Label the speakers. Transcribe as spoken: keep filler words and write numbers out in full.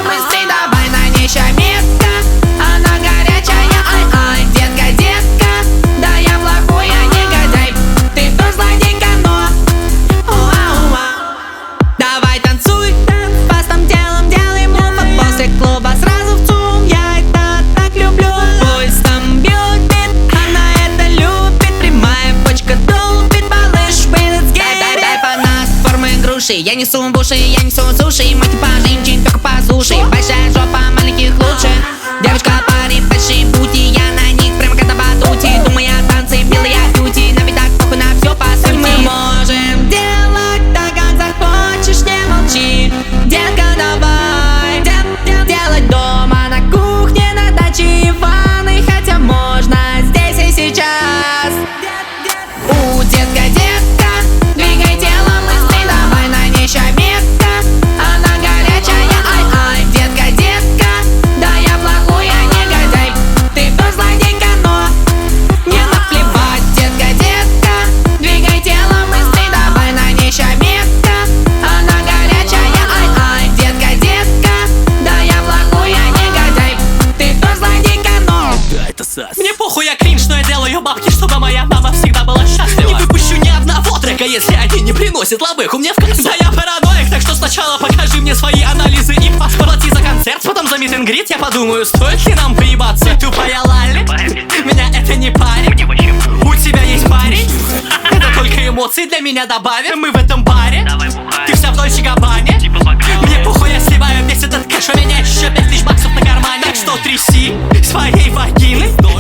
Speaker 1: мысли, давай на ней ща метка. Она горячая, ай-ай, детка, детка. Да я плохой, я негодяй, ты тоже злодейка, но уа-уа. Давай танцуй, фастом телом делай мув, а после клуба сразу в цум. Я это так люблю. Пульс там бьет бит, она это любит. Прямая почка долбит, малыш, let's get it. Дай, дай фанат формы груши. Я несу в уши, я несу суши. Мой типаж им только по суше. Большая жопа, маленьких лучше. Девочка, парень, большие пути. Я на них прямо как на батуте. Думаю, я танцы, белые бьюти. На видах похуй на все по сути. Мы можем делать так, как захочешь, не молчи. Детка, давай дел, дел, делать дома, на кухне, на даче и в ванной. Хотя можно здесь и сейчас. У, детка, детка, двигай телом, мысли, давай на ней ща метка. Она горячая, ай-ай, детка, детка. Да я плохой, я негодяй, ты тоже злодейка, но не наплевать. Детка, детка, двигай телом, мысли, давай на ней ща метка. Она горячая, ай-ай, детка, детка. Да я плохой, я негодяй, ты тоже злодейка, но
Speaker 2: Да, это сас. Мне похуй, я кринж, но я делаю бабки, чтобы моя мама всегда была счастлива. Не выпущу ни одного трека, если они не приносят лобыху мне в кассу. Да я параноик, так что сначала покажи мне свои анализы и паспорт. Плати за концерт, потом за мит энд грит. Я подумаю, стоит ли нам поебаться. Тупая лали, меня это не парит. У тебя есть парень? Это только эмоции для меня добавим. Мы в этом баре, ты вся в Дольче Габбане. Мне похуй, я сливаю весь этот кэш, у меня еще пять тысяч баксов на кармане. Так что тряси своей вагины.